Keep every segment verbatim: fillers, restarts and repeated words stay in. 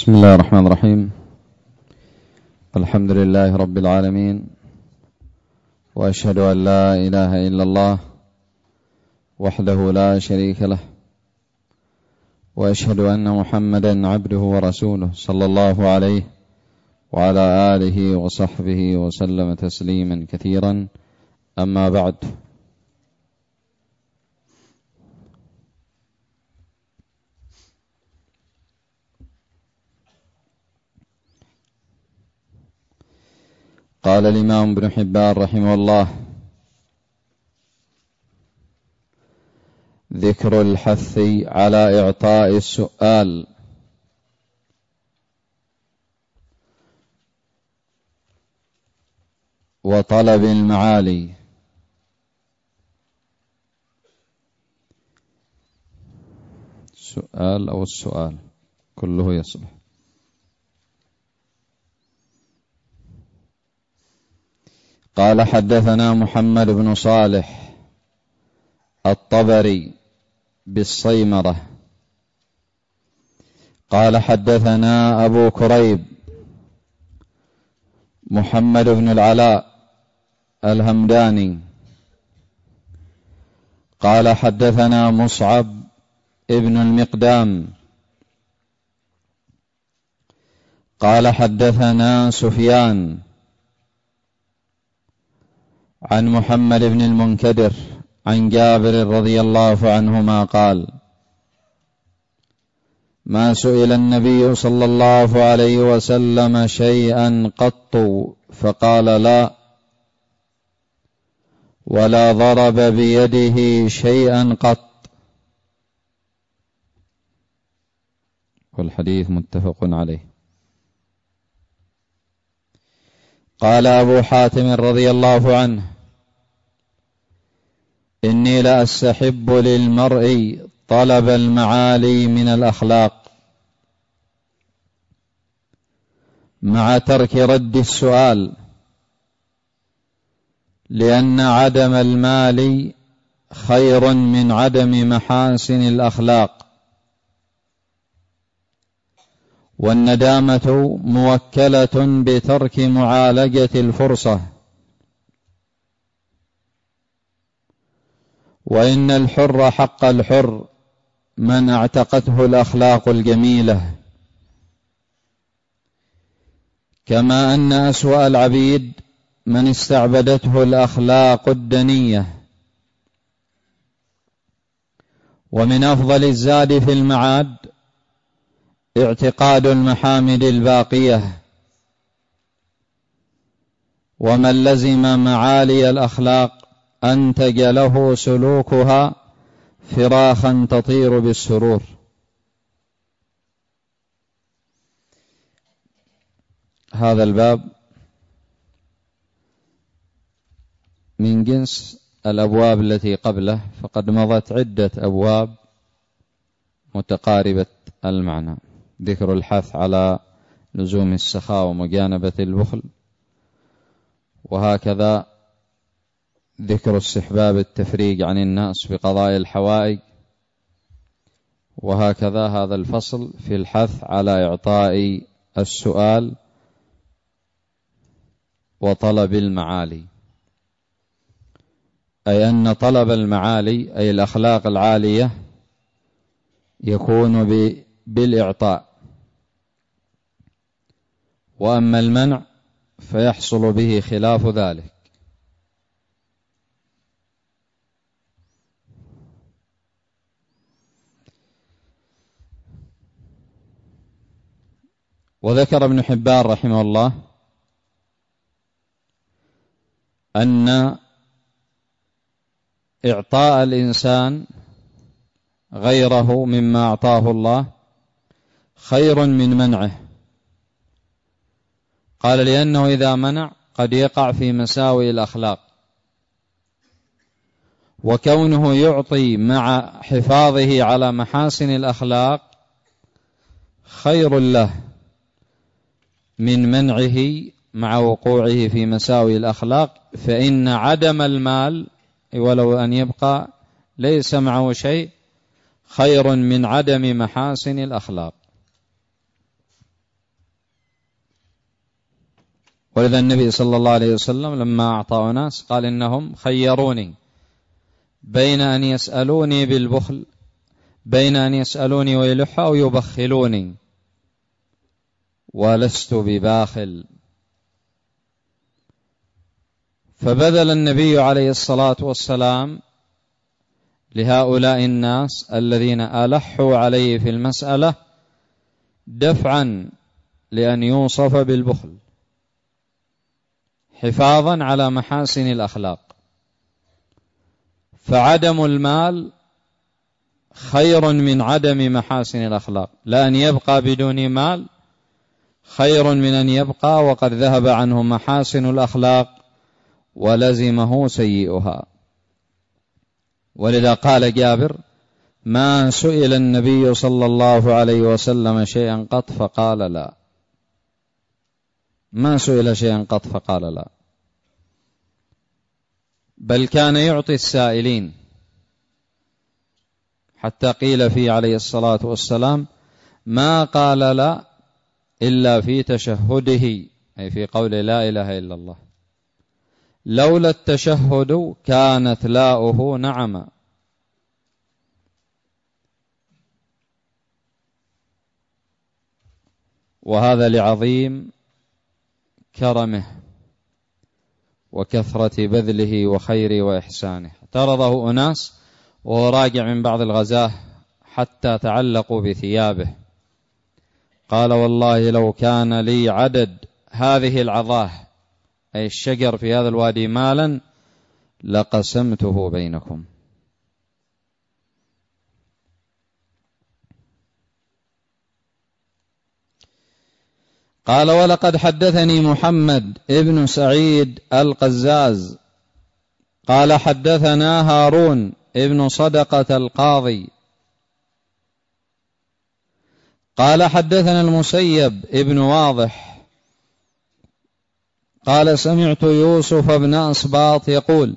بسم الله الرحمن الرحيم. الحمد لله رب العالمين، وأشهد أن لا إله إلا الله وحده لا شريك له، وأشهد أن محمدا عبده ورسوله صلى الله عليه وعلى آله وصحبه وسلم تسليما كثيرا. أما بعد، قال الإمام ابن حبان رحمه الله: ذكر الحث على إعطاء السؤال وطلب المعالي. السؤال أو السؤال كله يصلح. قال: حدثنا محمد بن صالح الطبري بالصيمرة قال: حدثنا أبو كريب محمد بن العلاء الهمداني قال: حدثنا مصعب ابن المقدام قال: حدثنا سفيان عن محمد بن المنكدر عن جابر رضي الله عنهما قال: ما سئل النبي صلى الله عليه وسلم شيئا قط فقال لا، ولا ضرب بيده شيئا قط. والحديث متفق عليه. قال أبو حاتم رضي الله عنه: إني لأستحب للمرء طلب المعالي من الأخلاق مع ترك رد السؤال، لأن عدم المال خير من عدم محاسن الأخلاق، والندامة موكلة بترك معالجة الفرصة، وإن الحر حق الحر من اعتقته الأخلاق الجميلة، كما أن أسوأ العبيد من استعبدته الأخلاق الدنية. ومن أفضل الزاد في المعاد اعتقاد المحامد الباقية، ومن لزم معالي الأخلاق أنتج له سلوكها فراخا تطير بالسرور. هذا الباب من جنس الأبواب التي قبله، فقد مضت عدة أبواب متقاربة المعنى: ذكر الحث على لزوم السخاء ومجانبة البخل، وهكذا ذكر استحباب التفريج عن الناس بقضاء الحوائج، وهكذا هذا الفصل في الحث على إعطاء السؤال وطلب المعالي، أي أن طلب المعالي أي الأخلاق العالية يكون بالإعطاء، وأما المنع فيحصل به خلاف ذلك. وذكر ابن حبان رحمه الله أن إعطاء الإنسان غيره مما أعطاه الله خير من منعه. قال: لأنه إذا منع قد يقع في مساوئ الأخلاق، وكونه يعطي مع حفاظه على محاسن الأخلاق خير له من منعه مع وقوعه في مساوئ الأخلاق، فإن عدم المال ولو أن يبقى ليس معه شيء، خير من عدم محاسن الأخلاق. ولذا النبي صلى الله عليه وسلم لما أعطى أناس قال إنهم خيروني بين أن يسألوني بالبخل بين أن يسألوني ويلح أو يبخلوني، ولست بباخل. فبذل النبي عليه الصلاة والسلام لهؤلاء الناس الذين ألحوا عليه في المسألة دفعا لأن يوصف بالبخل، حفاظا على محاسن الأخلاق. فعدم المال خير من عدم محاسن الأخلاق، لأن يبقى بدون مال خير من أن يبقى وقد ذهب عنه محاسن الأخلاق ولزمه سيئها. ولذا قال جابر: ما سئل النبي صلى الله عليه وسلم شيئا قط فقال لا. ما سئل شيئا قط فقال لا، بل كان يعطي السائلين، حتى قيل فيه عليه الصلاة والسلام: ما قال لا إلا في تشهده، أي في قول لا إله إلا الله، لولا التشهد كانت لاؤه نعما. وهذا لعظيم كرمه وكثرة بذله وخيره وإحسانه. اعترضه أناس وهو راجع من بعض الغزاة حتى تعلقوا بثيابه، قال: والله لو كان لي عدد هذه العظاه، أي الشجر في هذا الوادي، مالا لقسمته بينكم. قال: ولقد حدثني محمد ابن سعيد القزاز قال حدثنا هارون ابن صدقة القاضي قال حدثنا المسيب ابن واضح قال: سمعت يوسف بن أسباط يقول: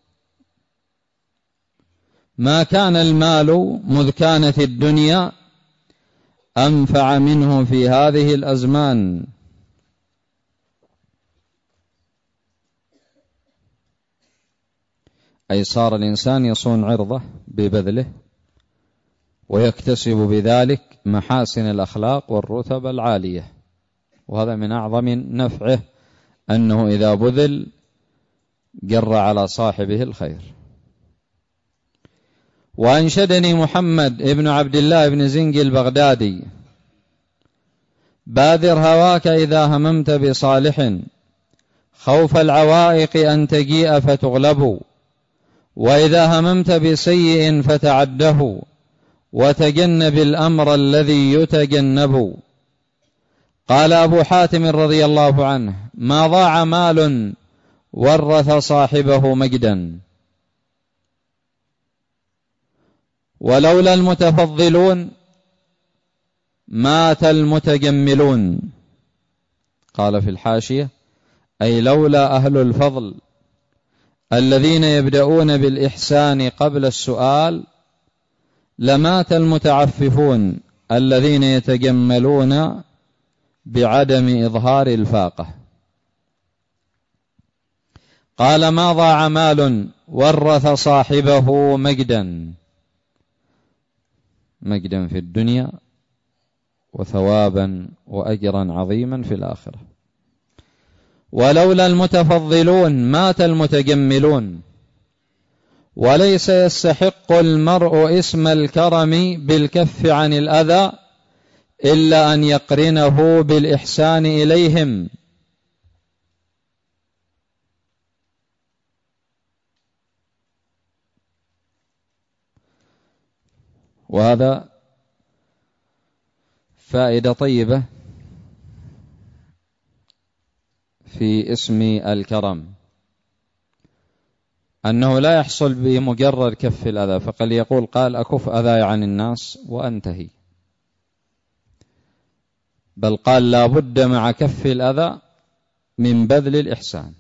ما كان المال مذ كانت الدنيا أنفع منه في هذه الأزمان. أي صار الإنسان يصون عرضه ببذله ويكتسب بذلك محاسن الأخلاق والرتب العالية، وهذا من أعظم نفعه، أنه إذا بذل جر على صاحبه الخير. وأنشدني محمد ابن عبد الله بن زنج البغدادي: بادر هواك إذا هممت بصالح خوف العوائق أن تجيء فتغلب، وإذا هممت بسيء فتعده وتجنب الأمر الذي يتجنب. قال أبو حاتم رضي الله عنه: ما ضاع مال ورث صاحبه مجدا، ولولا المتفضلون مات المتجملون. قال في الحاشية: أي لولا أهل الفضل الذين يبدأون بالإحسان قبل السؤال لمات المتعففون الذين يتجملون بعدم إظهار الفاقة. قال: ما ضاع مال ورث صاحبه مجدا، مجدا في الدنيا وثوابا وأجرا عظيما في الآخرة. ولولا المتفضلون مات المتجملون. وليس يستحق المرء اسم الكرم بالكف عن الأذى إلا أن يقرنه بالإحسان إليهم. وهذا فائدة طيبة في اسم الكرم، أنه لا يحصل بمجرد كف الأذى، فقد يقول قال: أكف أذى عن الناس وأنتهي، بل قال: لا بد مع كف الأذى من بذل الإحسان.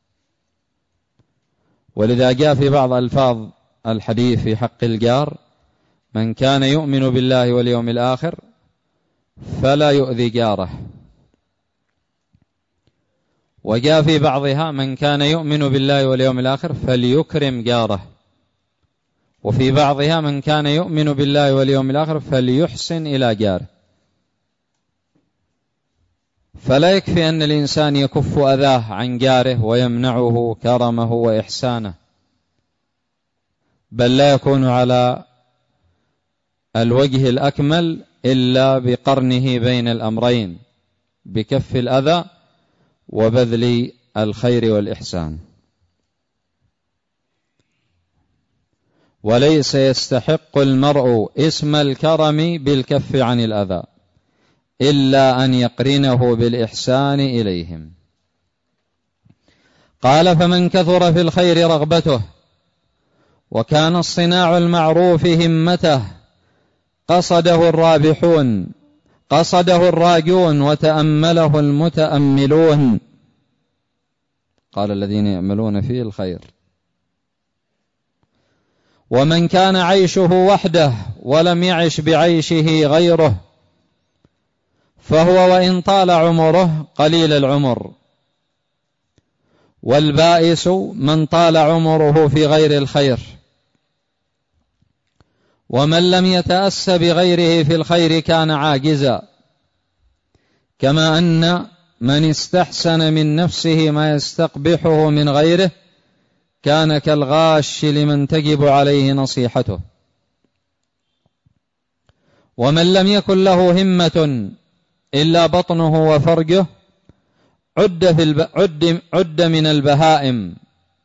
ولذا جاء في بعض ألفاظ الحديث في حق الجار: من كان يؤمن بالله واليوم الآخر فلا يؤذي جاره. وجاء في بعضها من كان يؤمن بالله واليوم الآخر فليكرم جاره، وفي بعضها من كان يؤمن بالله واليوم الآخر فليحسن إلى جاره. فلا يكفي أن الإنسان يكف أذاه عن جاره ويمنعه كرمه وإحسانه، بل لا يكون على الوجه الأكمل إلا بقرنه بين الأمرين، بكف الأذى وبذل الخير والإحسان. وليس يستحق المرء اسم الكرم بالكف عن الأذى إلا أن يقرنه بالإحسان إليهم. قال: فمن كثر في الخير رغبته وكان الصناع المعروف همته قصده الرابحون قصده الراجون وتأمله المتأملون. قال: الذين يأملون فيه الخير. ومن كان عيشه وحده ولم يعش بعيشه غيره فهو وإن طال عمره قليل العمر. والبائس من طال عمره في غير الخير. ومن لم يتأس بغيره في الخير كان عاجزا، كما أن من استحسن من نفسه ما يستقبحه من غيره كان كالغاش لمن تجب عليه نصيحته. ومن لم يكن له همة إلا بطنه وفرجه عد, في الب... عد... عد من البهائم.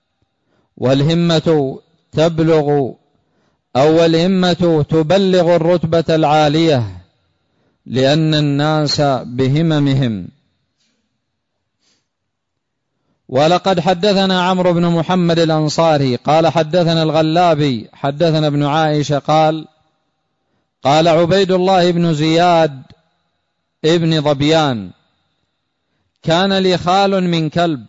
والهمة تبلغ أو الهمة تبلغ الرتبة العالية لأن الناس بهممهم. ولقد حدثنا عمرو بن محمد الأنصاري قال حدثنا الغلابي حدثنا ابن عائشة قال: قال عبيد الله بن زياد ابن ظبيان: كان لي خال من كلب،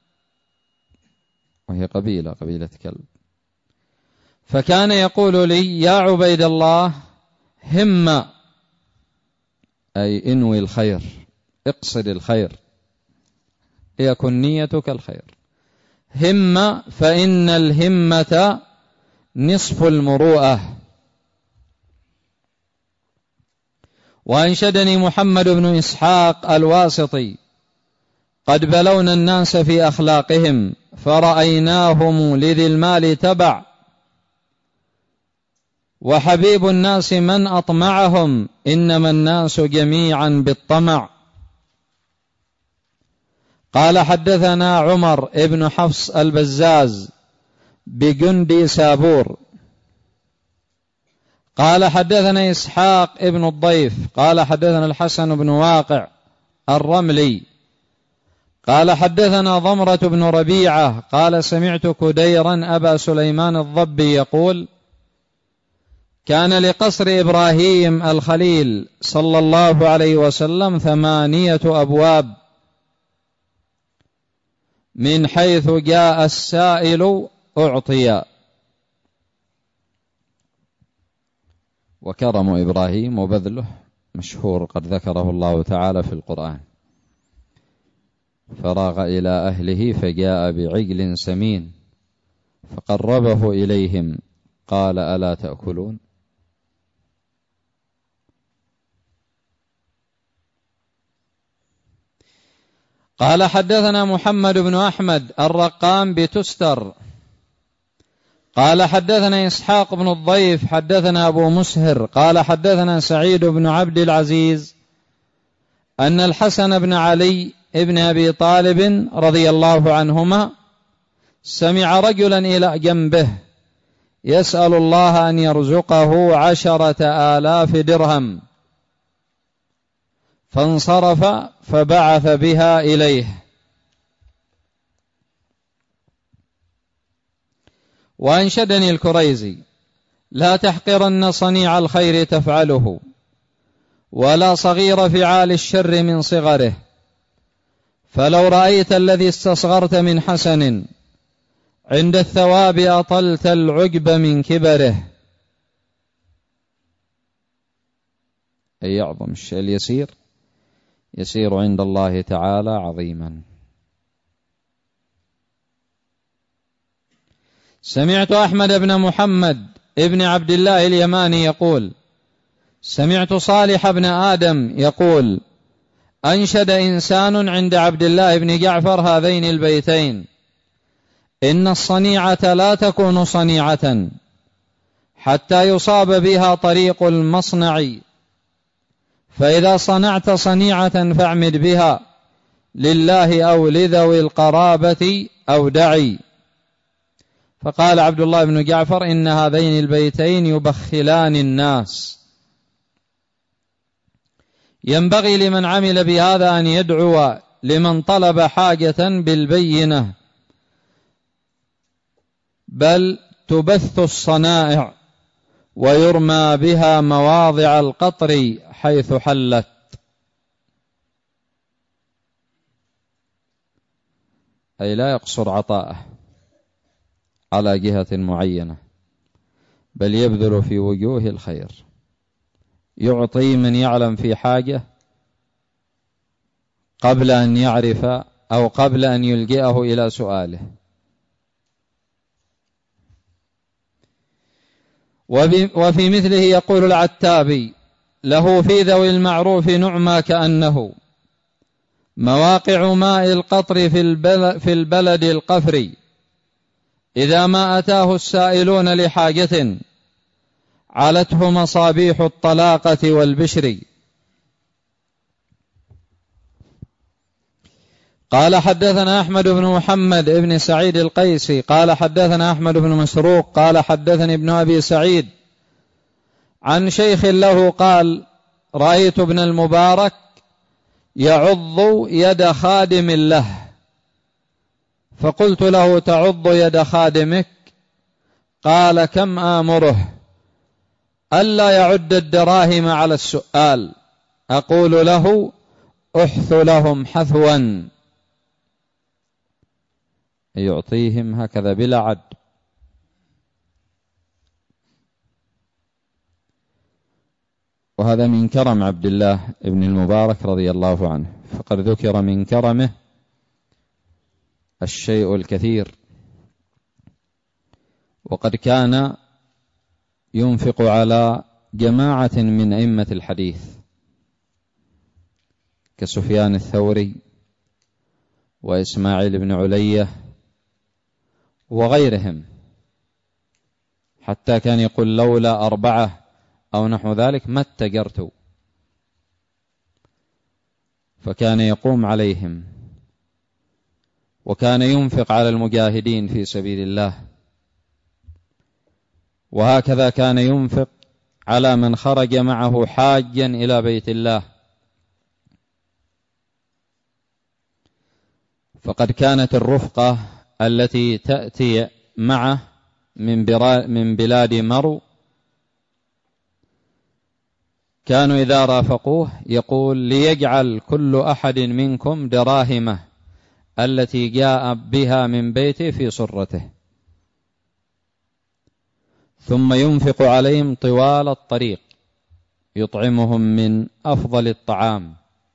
وهي قبيلة قبيلة كلب، فكان يقول لي: يا عبيد الله هم، أي انوي الخير، اقصد الخير، يكن نيتك الخير. هم فإن الهمة نصف المروءة. وأنشدني محمد بن إسحاق الواسطي: قد بلونا الناس في أخلاقهم فرأيناهم لذي المال تبع، وحبيب الناس من أطمعهم إنما الناس جميعا بالطمع. قال حدثنا عمر ابن حفص البزاز بجندي سابور قال حدثنا إسحاق ابن الضيف قال حدثنا الحسن بن واقع الرملي قال حدثنا ضمرة بن ربيعة قال سمعت كديرا أبا سليمان الضبي يقول: كان لقصر إبراهيم الخليل صلى الله عليه وسلم ثمانية أبواب، من حيث جاء السائل أعطي. وكرم إبراهيم وبذله مشهور، قد ذكره الله تعالى في القرآن: فراغ إلى أهله فجاء بعجل سمين فقربه إليهم قال: ألا تأكلون؟ قال حدثنا محمد بن أحمد الرقام بتستر قال حدثنا إسحاق بن الضيف حدثنا أبو مسهر قال حدثنا سعيد بن عبد العزيز أن الحسن بن علي ابن أبي طالب رضي الله عنهما سمع رجلا إلى جنبه يسأل الله أن يرزقه عشرة آلاف درهم، فانصرف فبعث بها إليه. وأنشدني الكريزي: لا تحقرن صنيع الخير تفعله، ولا صغير فعال الشر من صغره، فلو رأيت الذي استصغرت من حسن عند الثواب أطلت العجب من كبره. أي يعظم الشيء اليسير يسير عند الله تعالى عظيما. سمعت أحمد بن محمد ابن عبد الله اليماني يقول سمعت صالح بن آدم يقول أنشد إنسان عند عبد الله بن جعفر هذين البيتين: إن الصنيعة لا تكون صنيعة حتى يصاب بها طريق المصنع، فإذا صنعت صنيعة فاعمد بها لله أو لذوي القرابة أو دعي. فقال عبد الله بن جعفر: إن هذين البيتين يبخلان الناس، ينبغي لمن عمل بهذا أن يدعو لمن طلب حاجة بالبينة، بل تبث الصنائع ويرمى بها مواضع القطر حيث حلت. أي لا يقصر عطاءه على جهة معينة، بل يبذل في وجوه الخير، يعطي من يعلم في حاجة قبل أن يعرف أو قبل أن يلجئه إلى سؤاله. وفي مثله يقول العتابي: له في ذوي المعروف نعمى كأنه مواقع ماء القطر في البلد القفري، إذا ما أتاه السائلون لحاجة علته مصابيح الطلاقة والبشر. قال حدثنا أحمد بن محمد بن سعيد القيسي قال حدثنا أحمد بن مسروق قال حدثني ابن أبي سعيد عن شيخ له قال: رأيت ابن المبارك يعض يد خادم له، فقلت له: تعض يد خادمك؟ قال: كم آمره ألا يعد الدراهم على السؤال، أقول له: أحث لهم حثوا، يعطيهم هكذا بلا عد. وهذا من كرم عبد الله ابن المبارك رضي الله عنه، فقد ذكر من كرمه الشيء الكثير، وقد كان ينفق على جماعة من أئمة الحديث كسفيان الثوري وإسماعيل بن علية وغيرهم، حتى كان يقول: لولا أربعة أو نحو ذلك ما اتجرت. فكان يقوم عليهم، وكان ينفق على المجاهدين في سبيل الله، وهكذا كان ينفق على من خرج معه حاجا إلى بيت الله. فقد كانت الرفقة التي تأتي معه من بلاد مرو كانوا إذا رافقوه يقول: ليجعل كل أحد منكم دراهمه التي جاء بها من بيته في سرته، ثم ينفق عليهم طوال الطريق، يطعمهم من أفضل الطعام.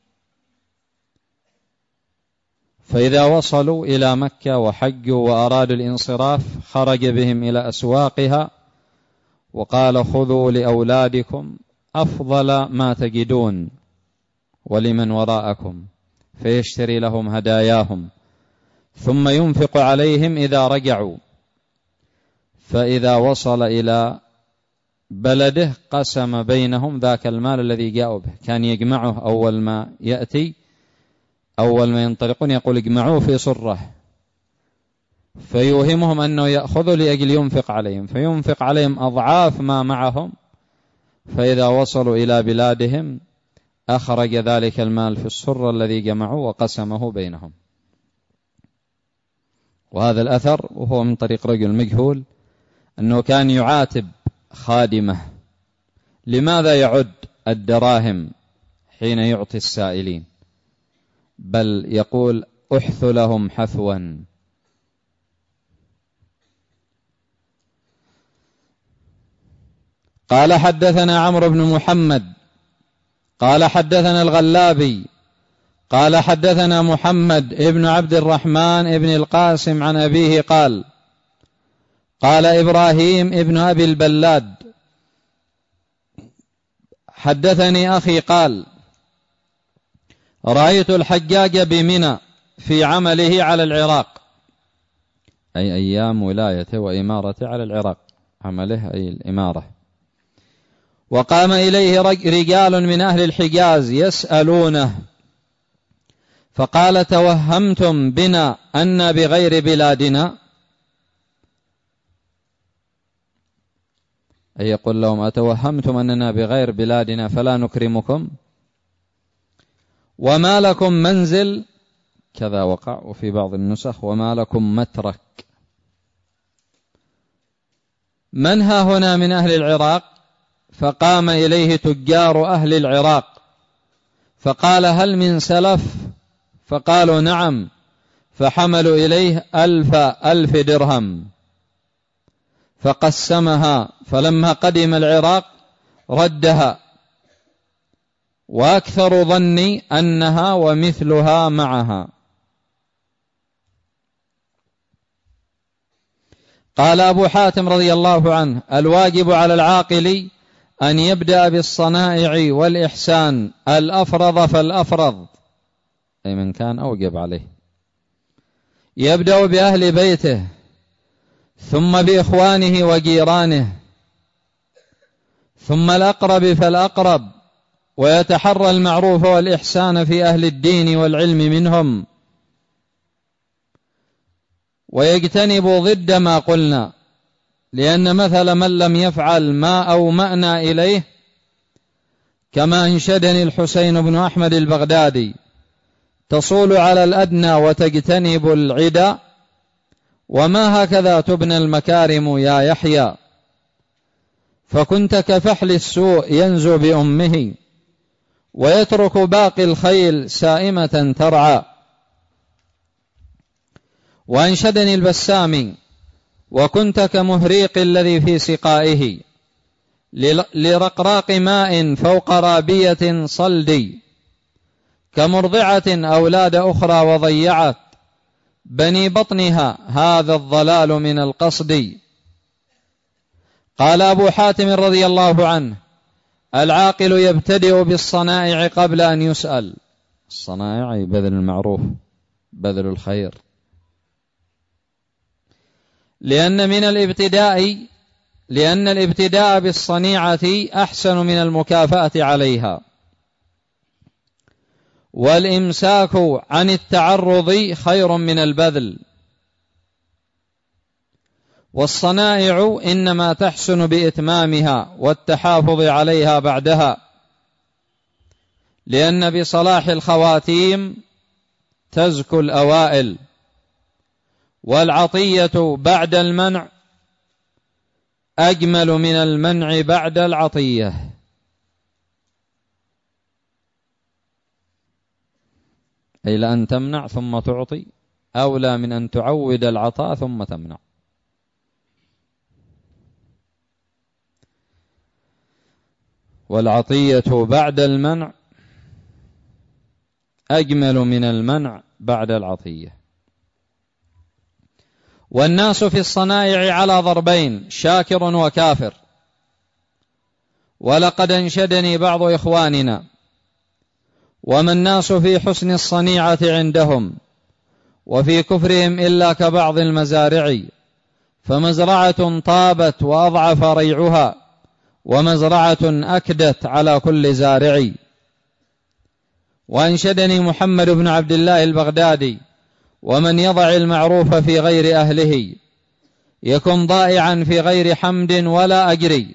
فإذا وصلوا إلى مكة وحجوا وأرادوا الانصراف خرج بهم إلى أسواقها وقال: خذوا لأولادكم أفضل ما تجدون ولمن وراءكم، فيشتري لهم هداياهم، ثم ينفق عليهم إذا رجعوا. فإذا وصل إلى بلده قسم بينهم ذاك المال الذي جاءوا به، كان يجمعه أول ما يأتي، أول ما ينطلقون يقول: اجمعوه في صرة، فيوهمهم أنه يأخذوا لأجل ينفق عليهم، فينفق عليهم أضعاف ما معهم. فإذا وصلوا إلى بلادهم أخرج ذلك المال في السر الذي جمعوا وقسمه بينهم. وهذا الأثر وهو من طريق رجل مجهول أنه كان يعاتب خادمه: لماذا يعد الدراهم حين يعطي السائلين؟ بل يقول: أحث لهم حثوا. قال حدثنا عمرو بن محمد قال حدثنا الغلابي قال حدثنا محمد ابن عبد الرحمن ابن القاسم عن أبيه قال: قال إبراهيم ابن أبي البلاد حدثني أخي قال رأيت الحجاج بمنى في عمله على العراق، أي أيام ولايته وإمارته على العراق، عمله أي الإمارة. وقام إليه رجال من أهل الحجاز يسألونه، فقال توهمتم بنا أن بغير بلادنا، أي يقول لهم أتوهمتم أننا بغير بلادنا فلا نكرمكم، وما لكم منزل كذا وقع، وفي بعض النسخ وما لكم مترك. من ها هنا من أهل العراق؟ فقام إليه تجار أهل العراق فقال هل من سلف؟ فقالوا نعم، فحملوا إليه ألف ألف درهم فقسمها، فلما قدم العراق ردها، وأكثر ظني أنها ومثلها معها. قال أبو حاتم رضي الله عنه الواجب على العاقل أن يبدأ بالصنائع والإحسان، الأفرض فالأفرض، أي من كان أوجب عليه، يبدأ بأهل بيته ثم بإخوانه وجيرانه ثم الأقرب فالأقرب، ويتحرى المعروف والإحسان في أهل الدين والعلم منهم، ويجتنب ضد ما قلنا، لأن مثل من لم يفعل ما أومأنا إليه كما أنشدني الحسين بن أحمد البغدادي تصول على الأدنى وتجتنب العدا، وما هكذا تبنى المكارم يا يحيى، فكنت كفحل السوء ينزو بأمه ويترك باقي الخيل سائمة ترعى. وأنشدني البسامي وكنت كمهريق الذي في سقائه لرقراق ماء فوق رابية صلدي، كمرضعة أولاد أخرى وضيعت بني بطنها، هذا الضلال من القصد. قال أبو حاتم رضي الله عنه العاقل يبتدئ بالصنائع قبل أن يسأل، الصنائع بذل المعروف بذل الخير، لأن من الابتداء لأن الابتداء بالصنيعة أحسن من المكافأة عليها، والإمساك عن التعرض خير من البذل، والصنائع إنما تحسن بإتمامها والتحافظ عليها بعدها، لأن بصلاح الخواتيم تزكو الأوائل، والعطية بعد المنع أجمل من المنع بعد العطية. أي لأن تمنع ثم تعطي أولى من أن تعود العطاء ثم تمنع. والعطية بعد المنع أجمل من المنع بعد العطية. والناس في الصنائع على ضربين، شاكر وكافر. ولقد انشدني بعض إخواننا وما الناس في حسن الصنيعة عندهم وفي كفرهم إلا كبعض المزارع، فمزرعة طابت وأضعف ريعها، ومزرعة أكدت على كل زارع. وأنشدني محمد بن عبد الله البغدادي ومن يضع المعروف في غير أهله يكن ضائعا في غير حمد ولا أجر.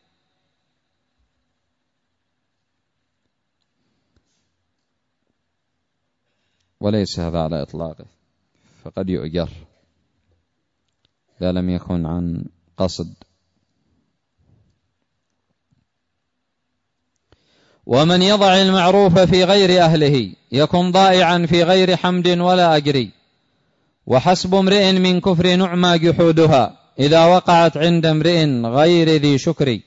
وليس هذا على إطلاقه، فقد يؤجر إذا لم يكن عن قصد. ومن يضع المعروف في غير أهله يكن ضائعا في غير حمد ولا أجر. وحسب امرئ من كفر نعمى جحودها إذا وقعت عند امرئ غير ذي شكر.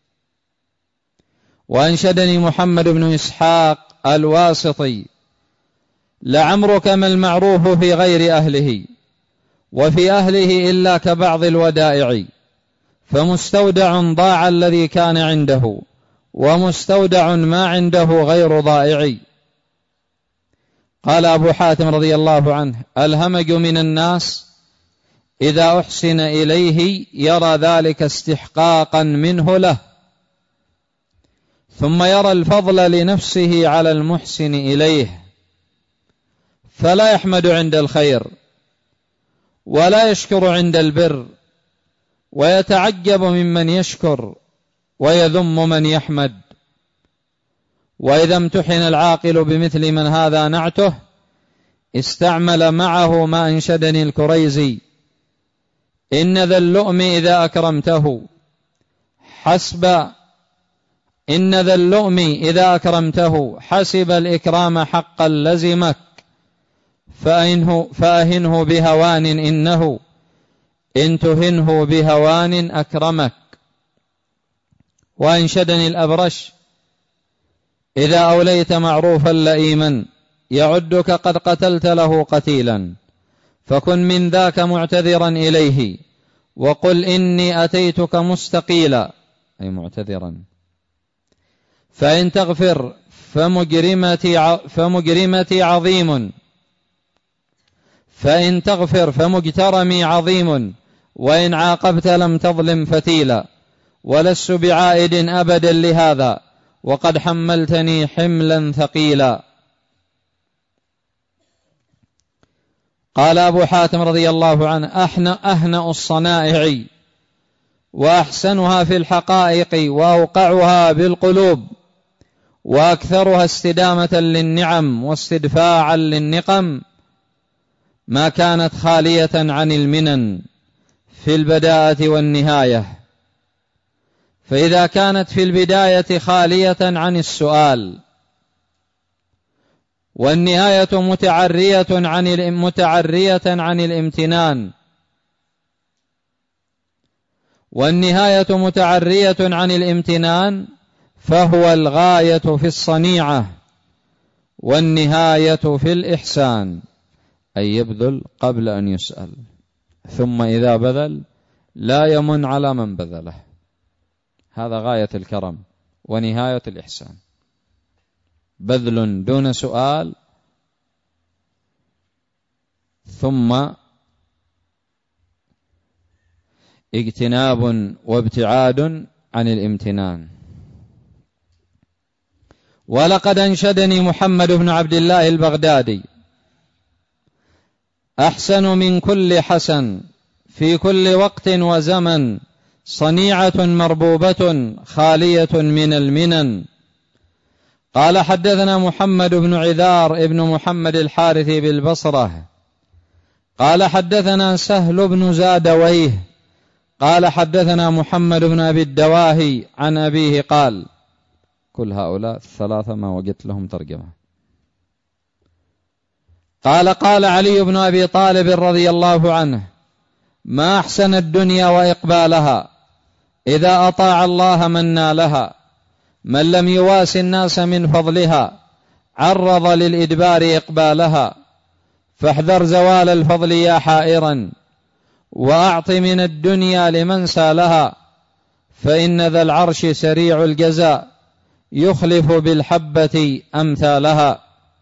وأنشدني محمد بن إسحاق الواسطي لعمرك ما المعروف في غير أهله وفي أهله إلا كبعض الودائع، فمستودع ضاع الذي كان عنده، ومستودع ما عنده غير ضائع. قال أبو حاتم رضي الله عنه: الهمج من الناس إذا أحسن إليه يرى ذلك استحقاقا منه له، ثم يرى الفضل لنفسه على المحسن إليه، فلا يحمد عند الخير ولا يشكر عند البر، ويتعجب ممن يشكر ويذم من يحمد. وإذا امتحن العاقل بمثل من هذا نعته استعمل معه ما أنشدني الكريزي: إن ذا اللؤم إذا أكرمته حسب إن ذا اللؤم إذا أكرمته حسب الإكرام حقا لزمك، فأهنه, فأهنه بهوان إنه إن تهنه بهوان أكرمك. وأنشدني الأبرش: إذا أوليت معروفا لئيما يعدك قد قتلت له قتيلا، فكن من ذاك معتذرا إليه، وقل إني أتيتك مستقيلا، أي معتذرا. فإن تغفر فمجرمتي, فمجرمتي عظيم فإن تغفر فمجترمي عظيم، وإن عاقبت لم تظلم فتيلا، ولست بعائد أبدا لهذا، وقد حملتني حملا ثقيلا. قال أبو حاتم رضي الله عنه: أهنأ الصنائع وأحسنها في الحقائق، وأوقعها بالقلوب، وأكثرها استدامة للنعم واستدفاعا للنقم، ما كانت خالية عن المنن في البداءة والنهاية. فإذا كانت في البداية خالية عن السؤال، والنهاية متعرية عن متعرية عن الامتنان والنهاية متعرية عن الامتنان فهو الغاية في الصنيعة، والنهاية في الإحسان، أي يبذل قبل أن يسأل، ثم إذا بذل لا يمن على من بذله. هذا غاية الكرم ونهاية الإحسان، بذل دون سؤال، ثم اجتناب وابتعاد عن الامتنان. ولقد أنشدني محمد بن عبد الله البغدادي: أحسن من كل حسن في كل وقت وزمن، صنيعة مربوبة خالية من المنن. قال: حدثنا محمد بن عذار ابن محمد الحارثي بالبصرة قال: حدثنا سهل بن زادويه قال: حدثنا محمد بن أبي الدواهي عن أبيه قال. كل هؤلاء الثلاثة ما وجدت لهم ترجمة. قال: قال علي بن أبي طالب رضي الله عنه: ما أحسن الدنيا وإقبالها، إذا أطاع الله من نالها، من لم يواس الناس من فضلها عرض للإدبار إقبالها، فاحذر زوال الفضل يا حائرا، وأعط من الدنيا لمن سالها، فإن ذا العرش سريع الجزاء يخلف بالحبة أمثالها.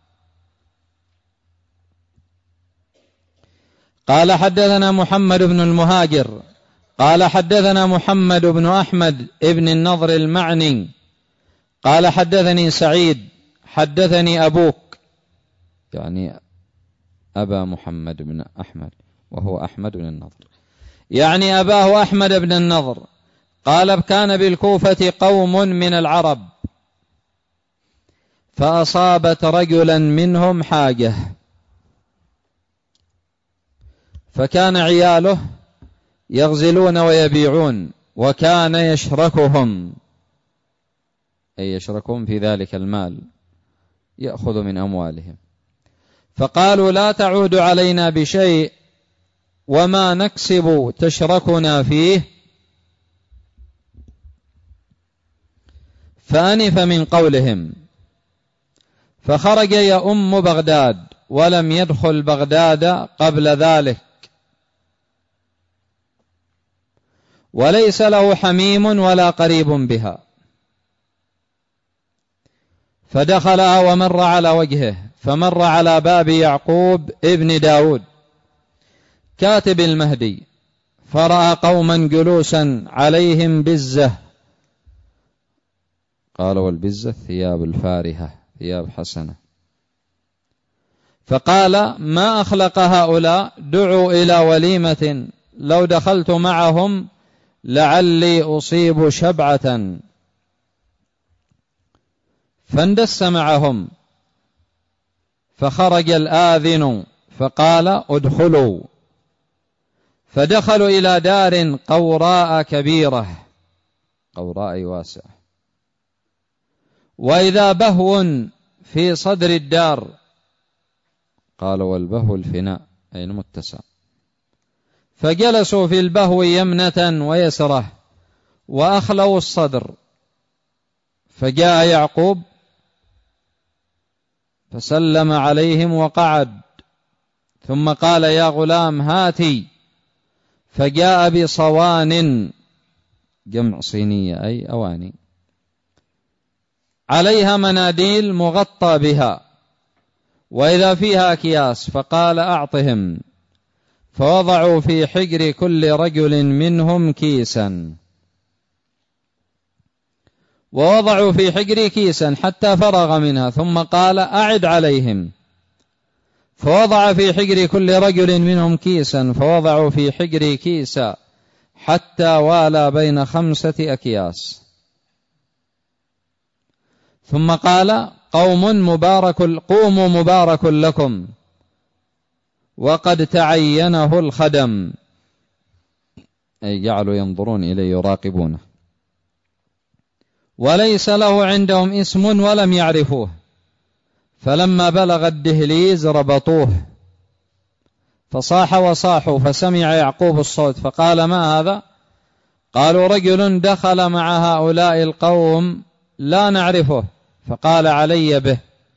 قال: حدثنا محمد بن المهاجر قال: حدثنا محمد بن أحمد ابن النضر المعني قال: حدثني سعيد حدثني أبوك، يعني أبا محمد بن أحمد وهو أحمد بن النضر، يعني أباه أحمد بن النضر، قال: كان بالكوفة قوم من العرب فأصابت رجلا منهم حاجة، فكان عياله يغزلون ويبيعون، وكان يشركهم، أي يشركهم في ذلك المال، يأخذ من أموالهم. فقالوا: لا تعود علينا بشيء وما نكسب تشركنا فيه. فأنف من قولهم، فخرج يؤم بغداد، ولم يدخل بغداد قبل ذلك، وليس له حميم ولا قريب بها. فدخلها ومر على وجهه، فمر على باب يعقوب ابن داود كاتب المهدي، فرأى قوما جلوسا عليهم بزة، قال والبزة الثياب الفارهة، ثياب حسنة، فقال ما أخلق هؤلاء، دعوا إلى وليمة لو دخلت معهم لعلي أصيب شبعة. فاندس معهم، فخرج الآذن فقال ادخلوا، فدخلوا إلى دار قوراء كبيرة، قوراء واسعة، وإذا بهو في صدر الدار، قال والبهو الفناء أي المتسع، فجلسوا في البهو يمنة ويسرة وأخلوا الصدر. فجاء يعقوب فسلم عليهم وقعد، ثم قال يا غلام هاتي، فجاء بصوان، جمع صينية أي أواني، عليها مناديل مغطى بها وإذا فيها أكياس، فقال أعطهم، فوضعوا في حجر كل رجل منهم كيسا، ووضعوا في حجر كيسا حتى فرغ منها، ثم قال أعد عليهم، فوضع في حجر كل رجل منهم كيسا، فوضعوا في حجر كيسا حتى والى بين خمسة أكياس، ثم قال قوم مبارك، قوموا مبارك لكم، وقد تعينه الخدم، أي جعلوا ينظرون إليه يراقبونه، وليس له عندهم اسم ولم يعرفوه، فلما بلغ الدهليز ربطوه، فصاح وصاحوا، فسمع يعقوب الصوت فقال ما هذا؟ قالوا رجل دخل مع هؤلاء القوم لا نعرفه، فقال علي به.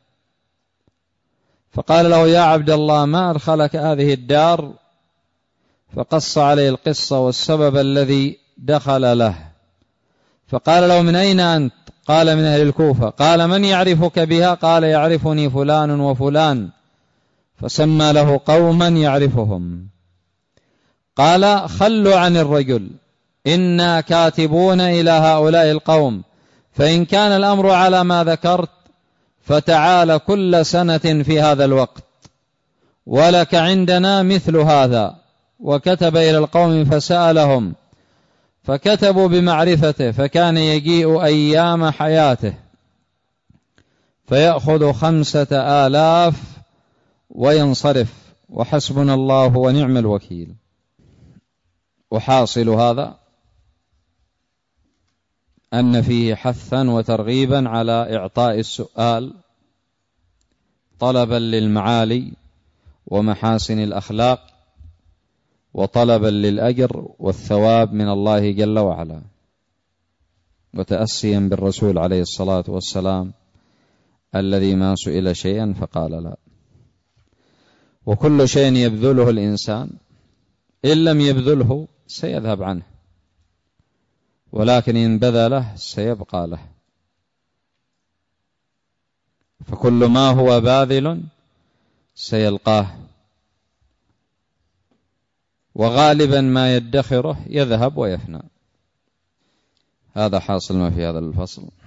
فقال له يا عبد الله ما أدخلك هذه الدار؟ فقص عليه القصة والسبب الذي دخل له. فقال له من أين أنت؟ قال من أهل الكوفة. قال من يعرفك بها؟ قال يعرفني فلان وفلان، فسمى له قوما يعرفهم. قال خلوا عن الرجل، إنا كاتبون إلى هؤلاء القوم، فإن كان الأمر على ما ذكرت فتعال كل سنة في هذا الوقت، ولك عندنا مثل هذا. وكتب إلى القوم فسألهم، فكتبوا بمعرفته، فكان يجيء أيام حياته فيأخذ خمسة آلاف وينصرف، وحسبنا الله ونعم الوكيل. وحاصل هذا أن فيه حثا وترغيبا على إعطاء السؤال طلبا للمعالي ومحاسن الأخلاق، وطلبا للأجر والثواب من الله جل وعلا، وتأسيا بالرسول عليه الصلاة والسلام الذي ما سئل شيئا فقال لا. وكل شيء يبذله الإنسان إن لم يبذله سيذهب عنه، ولكن إن بذله سيبقى له. فكل ما هو باذل سيلقاه، وغالبا ما يدخره يذهب ويفنى. هذا حاصل ما في هذا الفصل.